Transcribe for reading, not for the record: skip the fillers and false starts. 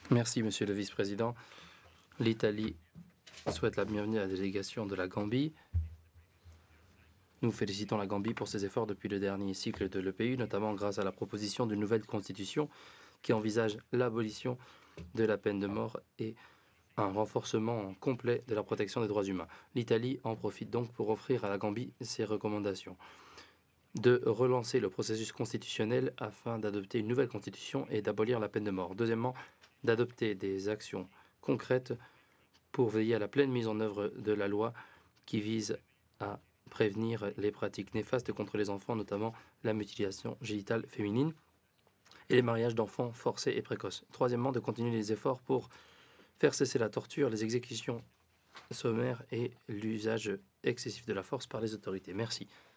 Merci, Monsieur le Vice-président. L'Italie souhaite la bienvenue à la délégation de la Gambie. Nous félicitons la Gambie pour ses efforts depuis le dernier cycle de l'EPU, notamment grâce à la proposition d'une nouvelle constitution qui envisage l'abolition de la peine de mort et un renforcement complet de la protection des droits humains. L'Italie en profite donc pour offrir à la Gambie ses recommandations de relancer le processus constitutionnel afin d'adopter une nouvelle constitution et d'abolir la peine de mort. Deuxièmement, d'adopter des actions concrètes pour veiller à la pleine mise en œuvre de la loi qui vise à prévenir les pratiques néfastes contre les enfants, notamment la mutilation génitale féminine et les mariages d'enfants forcés et précoces. Troisièmement, de continuer les efforts pour faire cesser la torture, les exécutions sommaires et l'usage excessif de la force par les autorités. Merci.